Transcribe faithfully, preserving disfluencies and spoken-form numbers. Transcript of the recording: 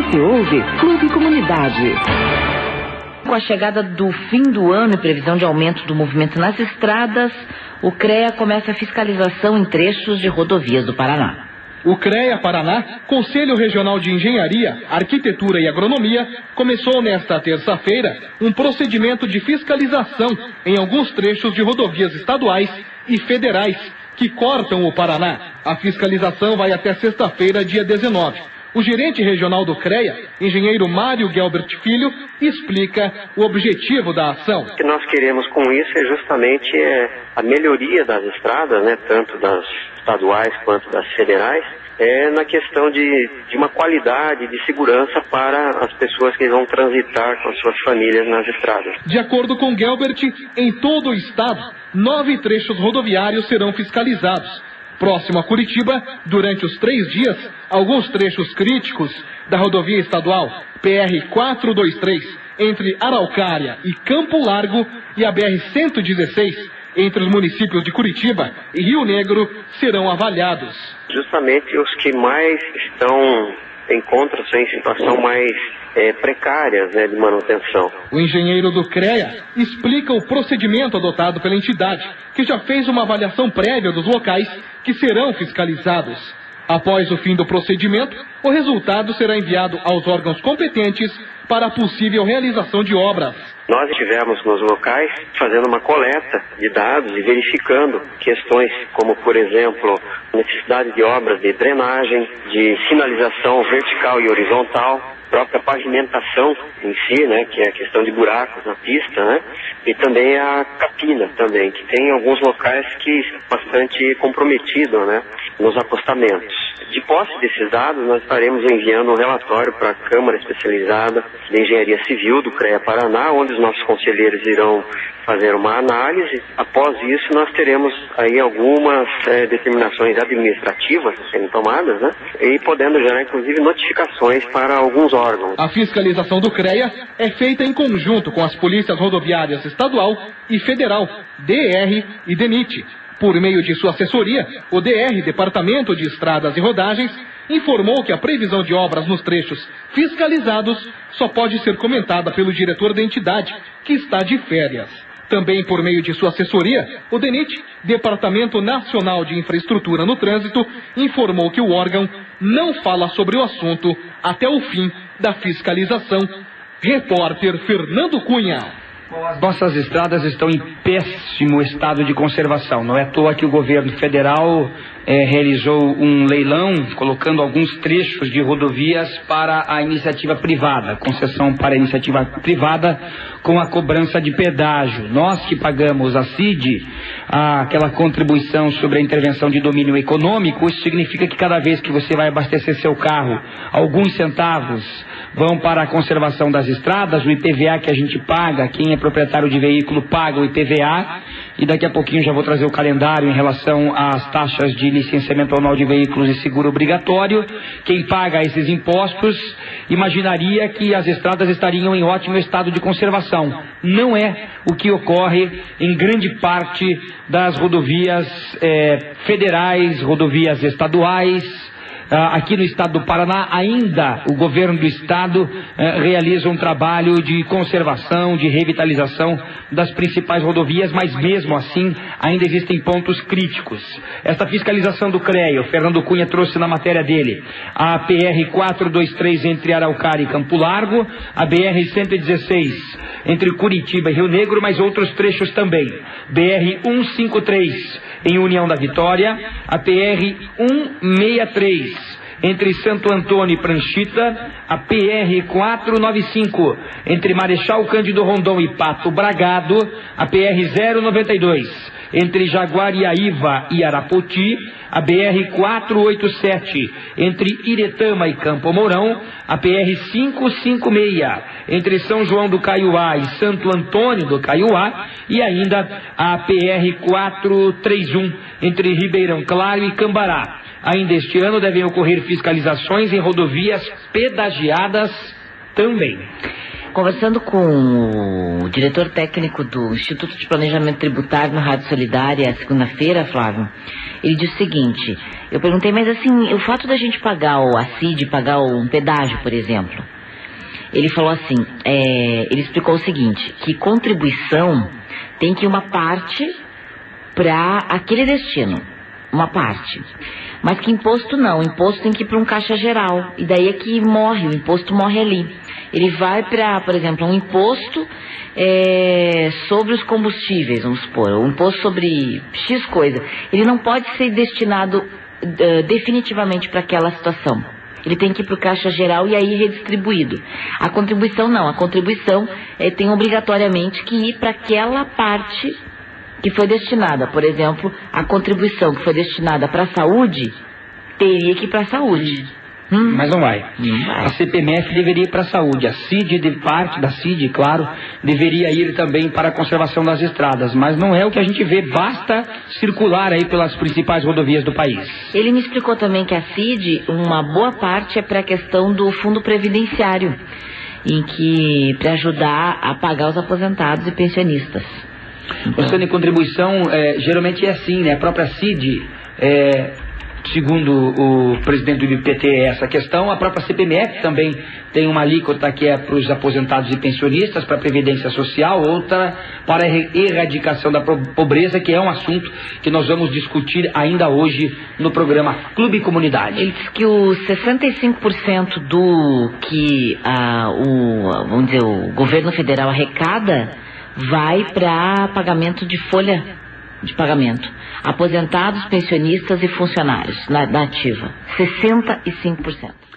Você ouve Clube Comunidade. Com a chegada do fim do ano e previsão de aumento do movimento nas estradas, o CREA começa a fiscalização em trechos de rodovias do Paraná. O CREA Paraná, Conselho Regional de Engenharia, Arquitetura e Agronomia, começou nesta terça-feira um procedimento de fiscalização em alguns trechos de rodovias estaduais e federais que cortam o Paraná. A fiscalização vai até sexta-feira, dia dezenove. O gerente regional do CREA, engenheiro Mário Gelbert Filho, explica o objetivo da ação. O que nós queremos com isso é justamente é, a melhoria das estradas, né, tanto das estaduais quanto das federais, é na questão de, de uma qualidade de segurança para as pessoas que vão transitar com as suas famílias nas estradas. De acordo com Gelbert, em todo o estado, nove trechos rodoviários serão fiscalizados. Próximo a Curitiba, durante os três dias, alguns trechos críticos da rodovia estadual P R quatrocentos e vinte e três, entre Araucária e Campo Largo, e a B R cento e dezesseis, entre os municípios de Curitiba e Rio Negro, serão avaliados. Justamente os que mais estão, encontram-se em situação mais é, precária, né, de manutenção. O engenheiro do CREA explica o procedimento adotado pela entidade, que já fez uma avaliação prévia dos locais que serão fiscalizados. Após o fim do procedimento, o resultado será enviado aos órgãos competentes para a possível realização de obras. Nós estivemos nos locais fazendo uma coleta de dados e verificando questões como, por exemplo, necessidade de obras de drenagem, de sinalização vertical e horizontal, própria pavimentação em si, né, que é a questão de buracos na pista, né, e também a capina também, que tem alguns locais que estão bastante comprometidos, né, nos acostamentos. De posse desses dados, nós estaremos enviando um relatório para a Câmara Especializada de Engenharia Civil do CREA Paraná, onde os nossos conselheiros irão fazer uma análise. Após isso, nós teremos aí algumas é, determinações administrativas sendo tomadas, né, e podendo gerar, inclusive, notificações para alguns órgãos. A fiscalização do CREA é feita em conjunto com as polícias rodoviárias estadual e federal, D R e DENIT. Por meio de sua assessoria, o D R, Departamento de Estradas e Rodagens, informou que a previsão de obras nos trechos fiscalizados só pode ser comentada pelo diretor da entidade, que está de férias. Também por meio de sua assessoria, o DENIT, Departamento Nacional de Infraestrutura no Trânsito, informou que o órgão não fala sobre o assunto até o fim da fiscalização. Repórter Fernando Cunha. Nossas estradas estão em péssimo estado de conservação. Não é à toa que o governo federal é, realizou um leilão, colocando alguns trechos de rodovias para a iniciativa privada, concessão para a iniciativa privada com a cobrança de pedágio. Nós que pagamos a C I D, a, aquela contribuição sobre a intervenção de domínio econômico, isso significa que cada vez que você vai abastecer seu carro, alguns centavos vão para a conservação das estradas, o I P V A que a gente paga, quem é proprietário de veículo paga o I P V A, e daqui a pouquinho já vou trazer o calendário em relação às taxas de licenciamento anual de veículos e seguro obrigatório. Quem paga esses impostos imaginaria que as estradas estariam em ótimo estado de conservação. Não é o que ocorre em grande parte das rodovias eh, federais, rodovias estaduais. Aqui no estado do Paraná, ainda o governo do estado eh, realiza um trabalho de conservação, de revitalização das principais rodovias, mas mesmo assim ainda existem pontos críticos. Esta fiscalização do CREA, o Fernando Cunha trouxe na matéria dele, a P R quatrocentos e vinte e três entre Araucária e Campo Largo, a B R cento e dezesseis entre Curitiba e Rio Negro, mas outros trechos também. B R cento e cinquenta e três em União da Vitória, a P R cento e sessenta e três entre Santo Antônio e Pranchita, a P R quatrocentos e noventa e cinco entre Marechal Cândido Rondon e Pato Bragado, a P R zero noventa e dois entre Jaguariaíva e Arapoti, a B R quatrocentos e oitenta e sete entre Iretama e Campo Mourão, a P R quinhentos e cinquenta e seis entre São João do Caiuá e Santo Antônio do Caiuá, e ainda a P R quatrocentos e trinta e um entre Ribeirão Claro e Cambará. Ainda este ano devem ocorrer fiscalizações em rodovias pedagiadas também. Conversando com o diretor técnico do Instituto de Planejamento Tributário na Rádio Solidária, segunda-feira, Flávio, ele diz o seguinte: Eu perguntei, mas assim, o fato da gente pagar o A C I D, pagar um pedágio, por exemplo, ele falou assim, é, ele explicou o seguinte, que contribuição tem que ir uma parte para aquele destino, uma parte. Mas que imposto não, o imposto tem que ir para um caixa geral, e daí é que morre, o imposto morre ali. Ele vai para, por exemplo, um imposto é, sobre os combustíveis, vamos supor, um imposto sobre X coisa. Ele não pode ser destinado uh, definitivamente para aquela situação. Ele tem que ir para o caixa geral e aí redistribuído. A contribuição não, a contribuição é, tem obrigatoriamente que ir para aquela parte que foi destinada. Por exemplo, a contribuição que foi destinada para a saúde, teria que ir para a saúde. Hum. Mas não vai. Não vai. A C P M F deveria ir para a saúde. A C I D, de parte da C I D, claro, deveria ir também para a conservação das estradas. Mas não é o que a gente vê. Basta circular aí pelas principais rodovias do país. Ele me explicou também que a C I D, uma boa parte é para a questão do fundo previdenciário, em que para ajudar a pagar os aposentados e pensionistas. Então, Luciane, contribuição é, geralmente é assim, né? A própria C I D, é, segundo o presidente do I P T, essa questão, a própria C P M F também tem uma alíquota que é para os aposentados e pensionistas, para a Previdência Social, outra para a erradicação da pobreza, que é um assunto que nós vamos discutir ainda hoje no programa Clube Comunidade. Ele diz que os sessenta e cinco por cento do que ah, o, vamos dizer, o governo federal arrecada vai para pagamento de folha de pagamento. Aposentados, pensionistas e funcionários na, na ativa. sessenta e cinco por cento.